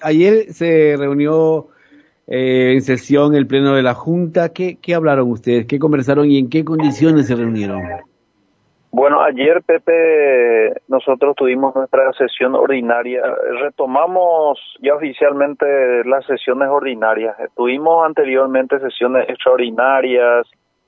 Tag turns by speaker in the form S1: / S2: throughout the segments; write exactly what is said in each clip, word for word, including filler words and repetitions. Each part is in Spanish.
S1: ayer se reunió eh, en sesión el pleno de la Junta. ¿Qué, qué hablaron ustedes? ¿Qué conversaron y en qué condiciones se reunieron?
S2: Bueno, ayer, Pepe, nosotros tuvimos nuestra sesión ordinaria. Retomamos ya oficialmente las sesiones ordinarias. Tuvimos anteriormente sesiones extraordinarias,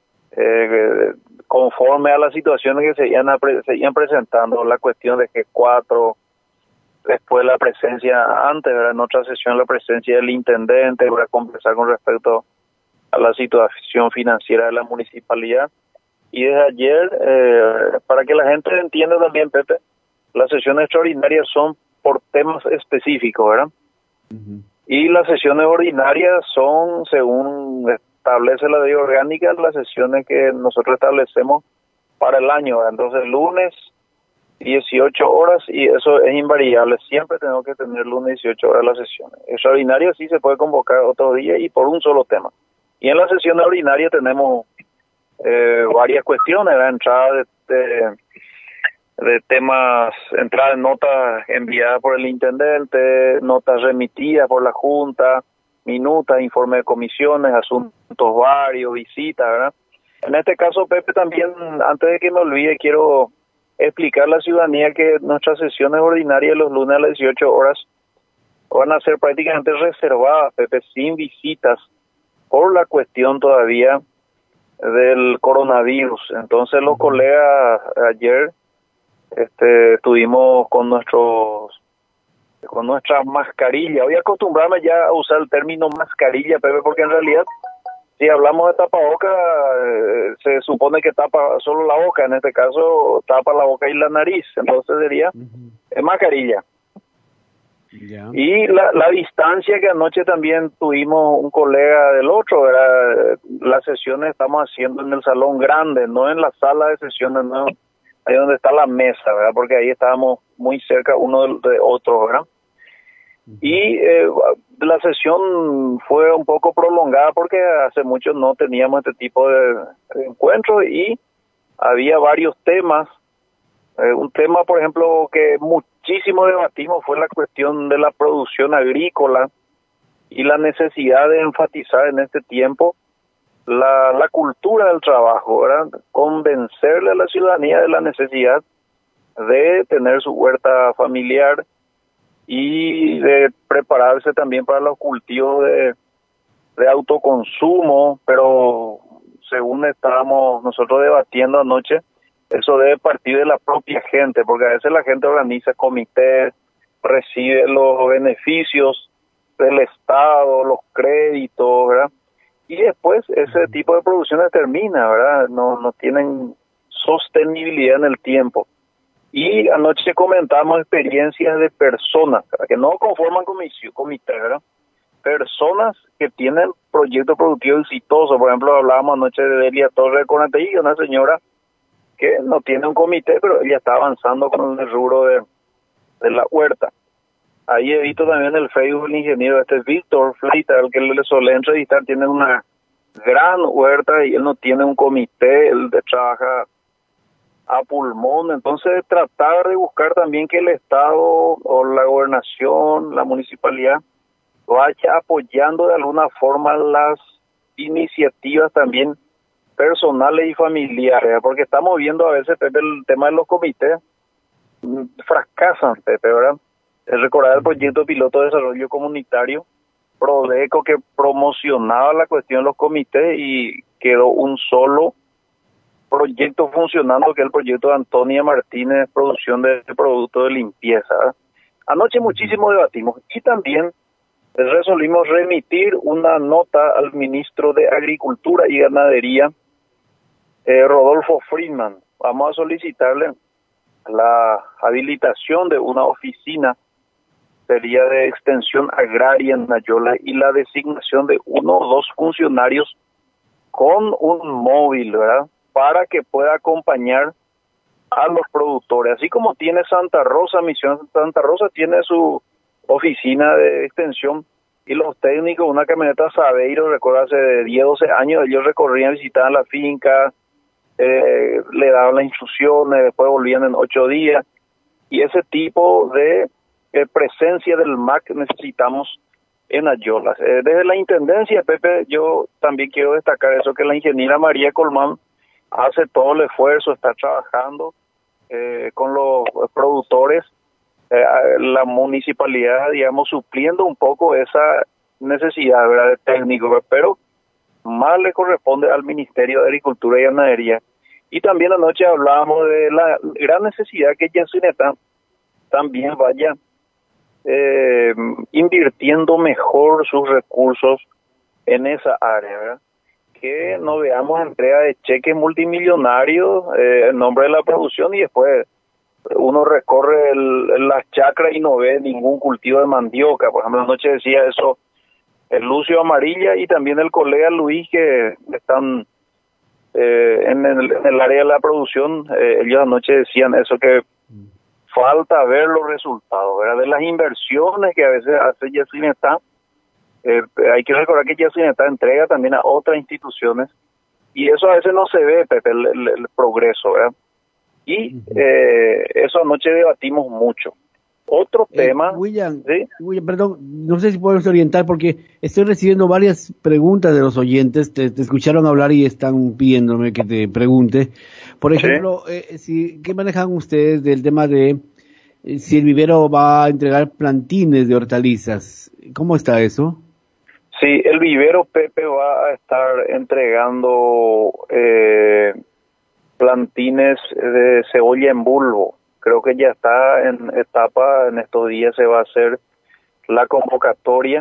S2: eh, conforme a las situaciones que se iban, a pre- se iban presentando, la cuestión de G cuatro, después la presencia, antes, ¿verdad? En otra sesión la presencia del intendente para conversar con respecto a la situación financiera de la municipalidad. Y desde ayer, eh, para que la gente entienda también, Pepe, las sesiones extraordinarias son por temas específicos, ¿verdad? Uh-huh. Y las sesiones ordinarias son, según establece la ley orgánica, las sesiones que nosotros establecemos para el año, ¿verdad? Entonces, lunes, dieciocho horas, y eso es invariable. Siempre tenemos que tener lunes, dieciocho horas las sesiones. Extraordinarias sí se puede convocar otro día y por un solo tema. Y en la sesión ordinaria tenemos Eh, varias cuestiones, la entrada de, de, de temas, entrada de notas enviadas por el intendente, notas remitidas por la Junta, minutas, informes de comisiones, asuntos varios, visitas, ¿verdad? En este caso, Pepe, también, antes de que me olvide, quiero explicar a la ciudadanía que nuestras sesiones ordinarias los lunes a las dieciocho horas van a ser prácticamente reservadas, Pepe, sin visitas, por la cuestión todavía del coronavirus. Entonces los colegas ayer este, estuvimos con nuestros con nuestras mascarillas. Voy a acostumbrarme ya a usar el término mascarilla, Pepe, porque en realidad si hablamos de tapaboca eh, se supone que tapa solo la boca, en este caso tapa la boca y la nariz, entonces sería uh-huh. es mascarilla. Yeah. Y la, la distancia que anoche también tuvimos un colega del otro, ¿verdad? Las sesiones estamos haciendo en el salón grande, no en la sala de sesiones, no ahí donde está la mesa, ¿verdad? Porque ahí estábamos muy cerca uno de, de otro, ¿verdad? Uh-huh. Y eh, la sesión fue un poco prolongada porque hace mucho no teníamos este tipo de, de encuentros y había varios temas. Eh, un tema, por ejemplo, que muchísimo debatimos fue la cuestión de la producción agrícola y la necesidad de enfatizar en este tiempo la, la cultura del trabajo, ¿verdad? Convencerle a la ciudadanía de la necesidad de tener su huerta familiar y de prepararse también para los cultivos de, de autoconsumo, pero según estábamos nosotros debatiendo anoche, eso debe partir de la propia gente, porque a veces la gente organiza comités, recibe los beneficios del Estado, los créditos, ¿verdad? Y después ese tipo de producciones termina, ¿verdad? No, no tienen sostenibilidad en el tiempo. Y anoche comentamos experiencias de personas, ¿verdad? Que no conforman comités, ¿verdad? Personas que tienen proyectos productivos exitosos. Por ejemplo, hablábamos anoche de Delia Torres de Conategui, una señora que no tiene un comité, pero ella está avanzando con el rubro de, de la huerta. Ahí he visto también el Facebook el ingeniero este Víctor Fleita, al que le solé entrevistar, tiene una gran huerta y él no tiene un comité, él trabaja a pulmón. Entonces tratar de buscar también que el Estado o la gobernación, la municipalidad, vaya apoyando de alguna forma las iniciativas también personales y familiares, porque estamos viendo a veces, Pepe, el tema de los comités fracasan, Pepe, ¿verdad? Es recordar el proyecto piloto de desarrollo comunitario, Prodeco, que promocionaba la cuestión de los comités y quedó un solo proyecto funcionando, que es el proyecto de Antonia Martínez, producción de productos de limpieza, ¿verdad? Anoche muchísimo debatimos y también resolvimos remitir una nota al ministro de Agricultura y Ganadería, Eh, Rodolfo Friedman. Vamos a solicitarle la habilitación de una oficina, sería de extensión agraria en Nayola, y la designación de uno o dos funcionarios con un móvil, ¿verdad? Para que pueda acompañar a los productores. Así como tiene Santa Rosa, Misión Santa Rosa tiene su oficina de extensión y los técnicos, una camioneta Sabeiro, recuerdo hace diez, doce años, ellos recorrían, visitaban la finca, Eh, le daban las instrucciones, después volvían en ocho días, y ese tipo de eh, presencia del M A C necesitamos en Ayolas. Eh, desde la Intendencia, Pepe, yo también quiero destacar eso, que la ingeniera María Colmán hace todo el esfuerzo, está trabajando eh, con los productores, eh, la municipalidad, digamos, supliendo un poco esa necesidad, ¿verdad?, de técnicos, pero más le corresponde al Ministerio de Agricultura y Ganadería. Y también anoche hablábamos de la gran necesidad que Yacyretá también vaya eh, invirtiendo mejor sus recursos en esa área, ¿verdad? Que no veamos entrega de cheques multimillonarios eh, en nombre de la producción y después uno recorre el, las chacras y no ve ningún cultivo de mandioca. Por ejemplo, anoche decía eso el Lucio Amarilla y también el colega Luis, que están eh, en, el, en el área de la producción. Eh, ellos anoche decían eso, que falta ver los resultados, ¿verdad?, de las inversiones que a veces hace Yacyretá. Eh, hay que recordar que Yacyretá entrega también a otras instituciones y eso a veces no se ve, Pepe, el, el, el progreso, ¿verdad? Y eh, eso anoche debatimos mucho. Otro
S1: eh,
S2: tema...
S1: William,
S2: ¿sí?
S1: William, perdón, no sé si podemos orientar porque estoy recibiendo varias preguntas de los oyentes, te, te escucharon hablar y están pidiéndome que te pregunte. Por ejemplo, ¿sí? eh, si, ¿qué manejan ustedes del tema de eh, si el vivero va a entregar plantines de hortalizas? ¿Cómo está eso?
S2: Sí, el vivero, Pepe, va a estar entregando eh, plantines de cebolla en bulbo. Creo que ya está en etapa, en estos días se va a hacer la convocatoria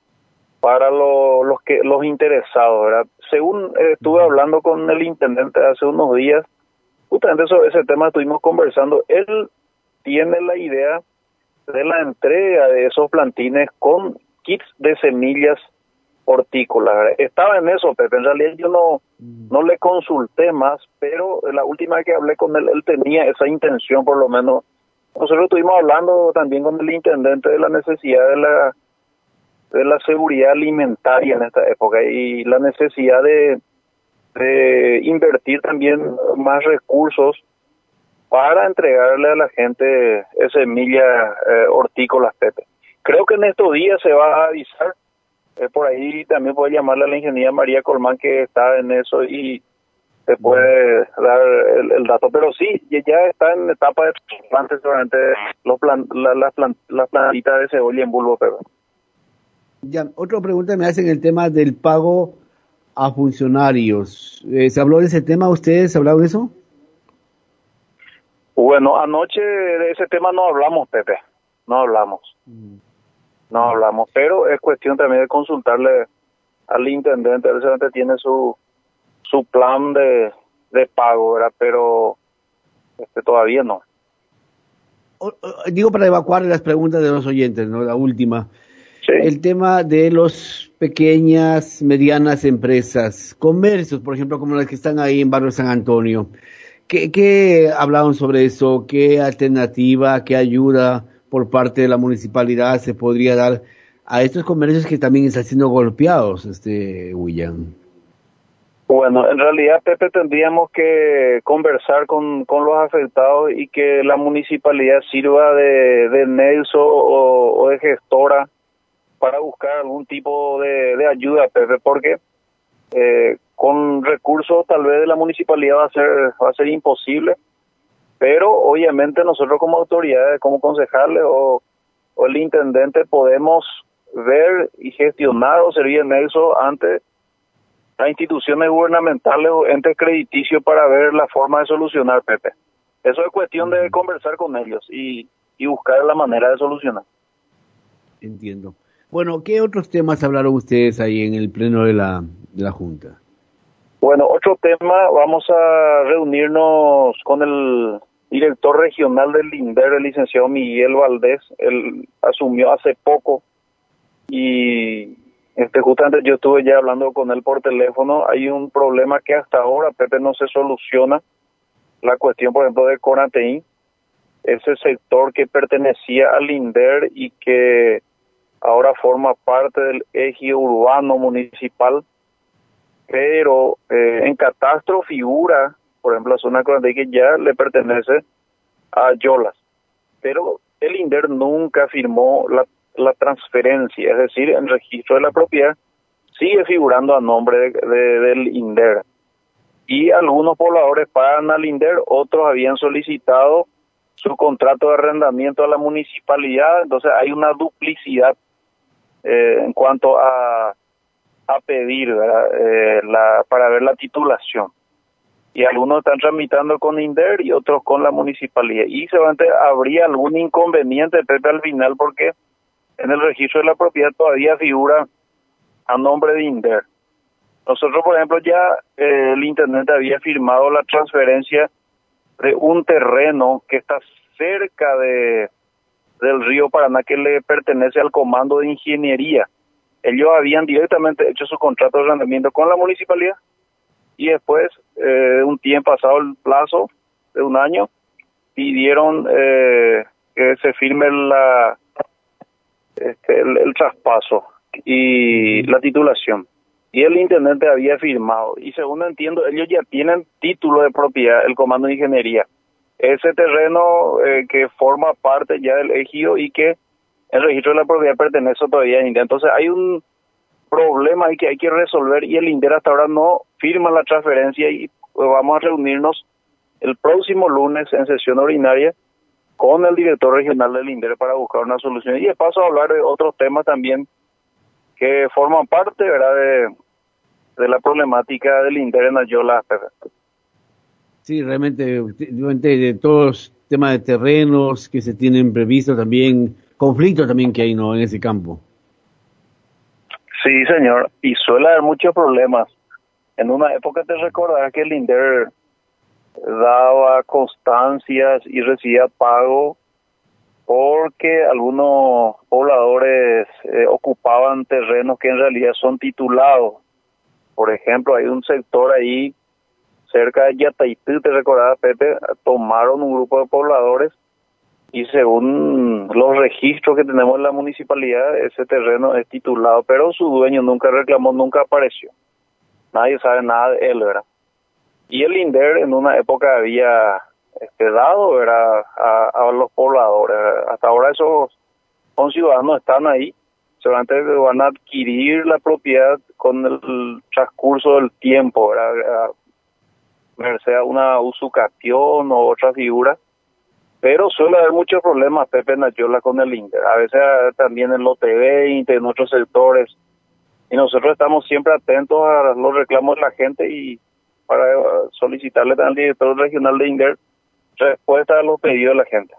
S2: para lo, los que los interesados, ¿verdad? Según eh, estuve hablando con el intendente hace unos días, justamente sobre ese tema estuvimos conversando, él tiene la idea de la entrega de esos plantines con kits de semillas hortícolas, ¿verdad? Estaba en eso, Pepe, en realidad yo no, no le consulté más, pero la última vez que hablé con él, él tenía esa intención, por lo menos. Nosotros estuvimos hablando también con el intendente de la necesidad de la de la seguridad alimentaria en esta época y la necesidad de, de invertir también más recursos para entregarle a la gente semillas eh, hortícolas, Pepe. Creo que en estos días se va a avisar. Eh, por ahí también puede llamarle a la ingeniera María Colmán, que está en eso y te puede dar el, el dato. Pero sí, ya está en etapa de plantes durante los plan, la, la, plan, las plantitas de cebolla en bulbo, pero.
S1: Ya, otra pregunta me hacen el tema del pago a funcionarios. Eh, ¿Se habló de ese tema? ¿Ustedes hablaron de eso?
S2: Bueno, anoche de ese tema no hablamos, Pepe. No hablamos. Mm. No hablamos, pero es cuestión también de consultarle al intendente. El intendente tiene su su plan de, de pago, ¿verdad? Pero este todavía no.
S1: O, o, digo para evacuar las preguntas de los oyentes, ¿no? La última. Sí. El tema de los pequeñas, medianas empresas, comercios, por ejemplo, como las que están ahí en Barrio San Antonio. ¿Qué, qué hablaron sobre eso? ¿Qué alternativa, qué ayuda por parte de la municipalidad se podría dar a estos comercios que también están siendo golpeados, este William?
S2: Bueno, en realidad, Pepe, tendríamos que conversar con, con los afectados y que la municipalidad sirva de, de nexo o, o de gestora para buscar algún tipo de, de ayuda, Pepe, porque eh, con recursos tal vez de la municipalidad va a ser va a ser imposible, pero obviamente nosotros como autoridades, como concejales o, o el intendente podemos ver y gestionar o servir de nexo ante las instituciones gubernamentales o entes crediticios para ver la forma de solucionar, Pepe. Eso es cuestión de conversar con ellos y, y buscar la manera de solucionar.
S1: Entiendo. Bueno, ¿qué otros temas hablaron ustedes ahí en el pleno de la, de la Junta?
S2: Bueno, otro tema, vamos a reunirnos con el director regional del INDER, el licenciado Miguel Valdés. Él asumió hace poco y este justamente yo estuve ya hablando con él por teléfono. Hay un problema que hasta ahora, Pepe, no se soluciona. La cuestión, por ejemplo, de Conateí, ese sector que pertenecía al INDER y que ahora forma parte del ejido urbano municipal, pero eh, en catastro figura, por ejemplo, la zona de Conateí, que ya le pertenece a Yolas, pero el INDER nunca firmó la, la transferencia, es decir, en registro de la propiedad sigue figurando a nombre de, de, del INDER. Y algunos pobladores pagan al INDER, otros habían solicitado su contrato de arrendamiento a la municipalidad, entonces hay una duplicidad eh, en cuanto a, a pedir eh, la, para ver la titulación. Y algunos están tramitando con INDER y otros con la municipalidad. Y seguramente habría algún inconveniente, Pepe, al final, porque en el registro de la propiedad todavía figura a nombre de INDER. Nosotros, por ejemplo, ya eh, el intendente había firmado la transferencia de un terreno que está cerca de del río Paraná, que le pertenece al Comando de Ingeniería. Ellos habían directamente hecho su contrato de arrendamiento con la municipalidad y después, eh, un tiempo pasado el plazo de un año, pidieron eh, que se firme la este, el, el traspaso y la titulación. Y el intendente había firmado. Y según entiendo, ellos ya tienen título de propiedad, el Comando de Ingeniería. Ese terreno eh, que forma parte ya del ejido y que el registro de la propiedad pertenece todavía al INDER. Entonces hay un problema ahí que hay que resolver y el INDER hasta ahora no firma la transferencia y pues, vamos a reunirnos el próximo lunes en sesión ordinaria con el director regional del INDER para buscar una solución. Y de paso a hablar de otros temas también que forman parte, ¿verdad?, de, de la problemática del INDER en Ayola.
S1: Sí, realmente, realmente de todos los temas de terrenos que se tienen previstos también, conflictos también que hay, ¿no?, en ese campo.
S2: Sí, señor, y suele haber muchos problemas. En una época te recordarás que el INDER daba constancias y recibía pago porque algunos pobladores eh, ocupaban terrenos que en realidad son titulados. Por ejemplo, hay un sector ahí cerca de Yataití, te recordaba, Pepe, tomaron un grupo de pobladores y según los registros que tenemos en la municipalidad, ese terreno es titulado, pero su dueño nunca reclamó, nunca apareció. Nadie sabe nada de él, ¿verdad? Y el INDER en una época había este, dado, ¿verdad?, a, a los pobladores. Hasta ahora esos son ciudadanos, están ahí, seguramente van a adquirir la propiedad con el, el transcurso del tiempo, ¿verdad?, merced a una usucapión o otra figura, pero suele haber muchos problemas, Pepe, en Ayola con el INDER, a veces también en Lote veinte, en otros sectores, y nosotros estamos siempre atentos a los reclamos de la gente y para solicitarle al director regional de INDER respuesta a los pedidos de la gente.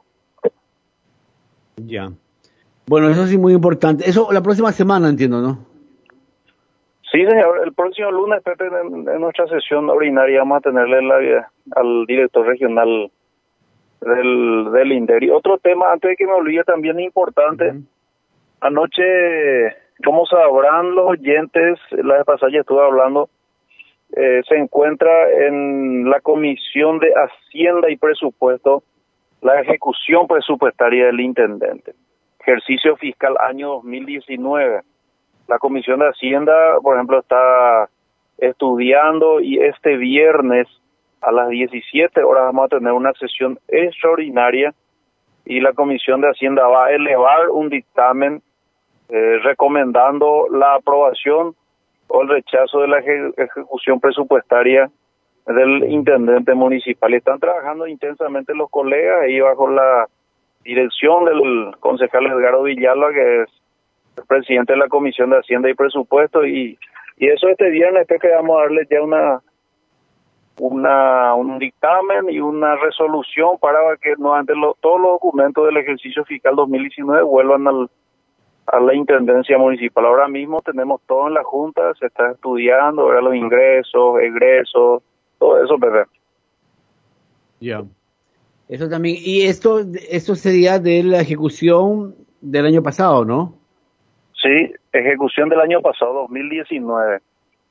S1: Ya. Bueno, eso sí muy importante. Eso la próxima semana, entiendo, ¿no?
S2: Sí, señor. El próximo lunes, Pepe, en, en nuestra sesión ordinaria vamos a tenerle la, al director regional del, del INDER. Y otro tema, antes de que me olvide, también importante. Uh-huh. Anoche, como sabrán los oyentes, la vez pasada ya estuve hablando, eh, se encuentra en la Comisión de Hacienda y Presupuesto la ejecución presupuestaria del intendente. Ejercicio fiscal año dos mil diecinueve. La Comisión de Hacienda, por ejemplo, está estudiando y este viernes a las diecisiete horas vamos a tener una sesión extraordinaria y la Comisión de Hacienda va a elevar un dictamen eh, recomendando la aprobación o el rechazo de la eje- ejecución presupuestaria del intendente municipal. Están trabajando intensamente los colegas ahí bajo la dirección del concejal Edgardo Villalba, que es el presidente de la Comisión de Hacienda y Presupuesto, y, y eso este viernes es que vamos a darle ya una una un dictamen y una resolución para que nuevamente lo, todos los documentos del ejercicio fiscal dos mil diecinueve vuelvan al, a la Intendencia Municipal. Ahora mismo tenemos todo en la Junta, se está estudiando, ¿verdad?, los ingresos, egresos, todo eso, Pepe.
S1: Ya. Eso también, y esto, esto sería de la ejecución del año pasado, ¿no?
S2: Sí, ejecución del año pasado, dos mil diecinueve.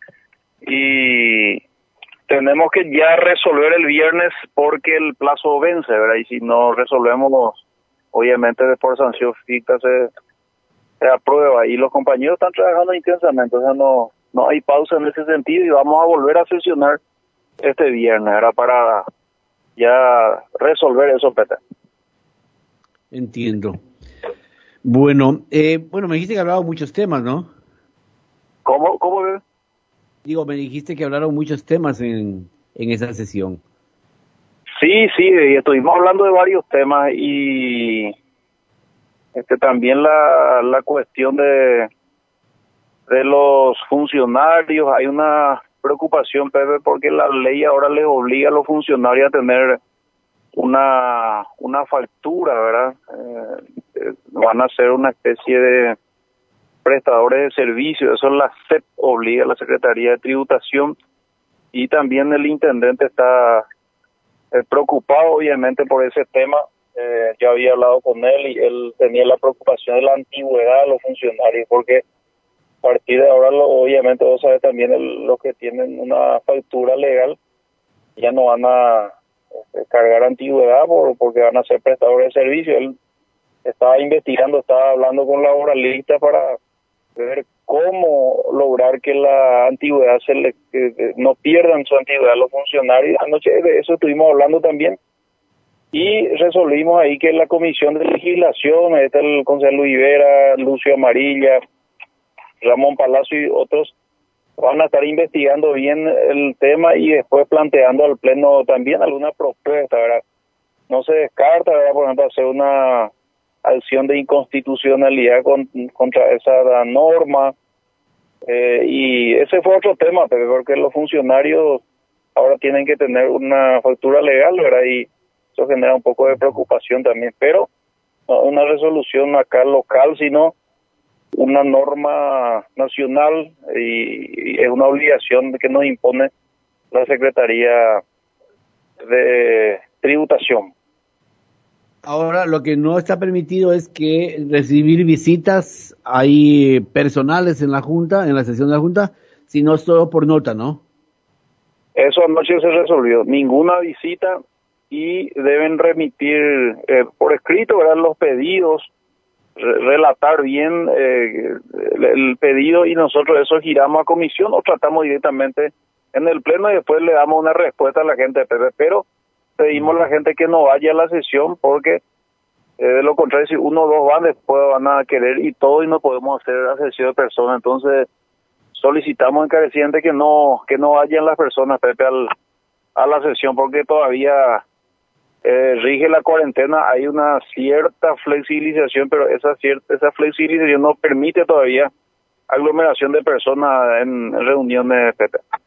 S2: Y tenemos que ya resolver el viernes porque el plazo vence, ¿verdad? Y si no resolvemos, obviamente por sanción ficta se, se aprueba. Y los compañeros están trabajando intensamente, o sea, no, no hay pausa en ese sentido y vamos a volver a sesionar este viernes, ¿verdad?, para ya resolver eso, Pepe.
S1: Entiendo. Bueno, eh, bueno, me dijiste que hablaron muchos temas, ¿no?
S2: ¿Cómo, cómo ves?
S1: Digo, me dijiste que hablaron muchos temas en, en esa sesión.
S2: Sí, sí, estuvimos hablando de varios temas y este también la, la cuestión de, de los funcionarios. Hay una preocupación, Pepe, porque la ley ahora les obliga a los funcionarios a tener una una factura, ¿verdad? Eh, van a ser una especie de prestadores de servicios. Eso la S E P obliga a la Secretaría de Tributación, y también el intendente está eh, preocupado obviamente por ese tema. Eh, yo había hablado con él y él tenía la preocupación de la antigüedad de los funcionarios, porque a partir de ahora, lo, obviamente, vos sabés también, el, los que tienen una factura legal ya no van a este, cargar antigüedad por, porque van a ser prestadores de servicio. Él estaba investigando, estaba hablando con laboralistas para ver cómo lograr que la antigüedad se le, que, que no pierdan su antigüedad los funcionarios. Anoche de eso estuvimos hablando también y resolvimos ahí que la Comisión de Legislación, está el concejal Olivera, Lucio Amarilla, Ramón Palacio y otros, van a estar investigando bien el tema y después planteando al Pleno también alguna propuesta, ¿verdad? No se descarta, ¿verdad?, por ejemplo, hacer una acción de inconstitucionalidad con, contra esa norma. Eh, y ese fue otro tema, porque los funcionarios ahora tienen que tener una factura legal, ¿verdad? Y eso genera un poco de preocupación también, pero no una resolución acá local, sino una norma nacional, y, y es una obligación que nos impone la Secretaría de Tributación.
S1: Ahora, lo que no está permitido es que recibir visitas ahí personales en la Junta, en la sesión de la Junta, sino solo por nota, ¿no?
S2: Eso anoche se resolvió. Ninguna visita, y deben remitir eh, por escrito, ¿verdad?, los pedidos, re relatar bien eh, el, el pedido, y nosotros eso giramos a comisión o tratamos directamente en el Pleno y después le damos una respuesta a la gente de P P. Pero pedimos a la gente que no vaya a la sesión, porque eh, de lo contrario, si uno o dos van, después van a querer y todo, y no podemos hacer la sesión de personas. Entonces solicitamos encarecidamente que no que no vayan las personas, Pepe, al, a la sesión, porque todavía eh, rige la cuarentena. Hay una cierta flexibilización, pero esa cierta esa flexibilización no permite todavía aglomeración de personas en reuniones, Pepe.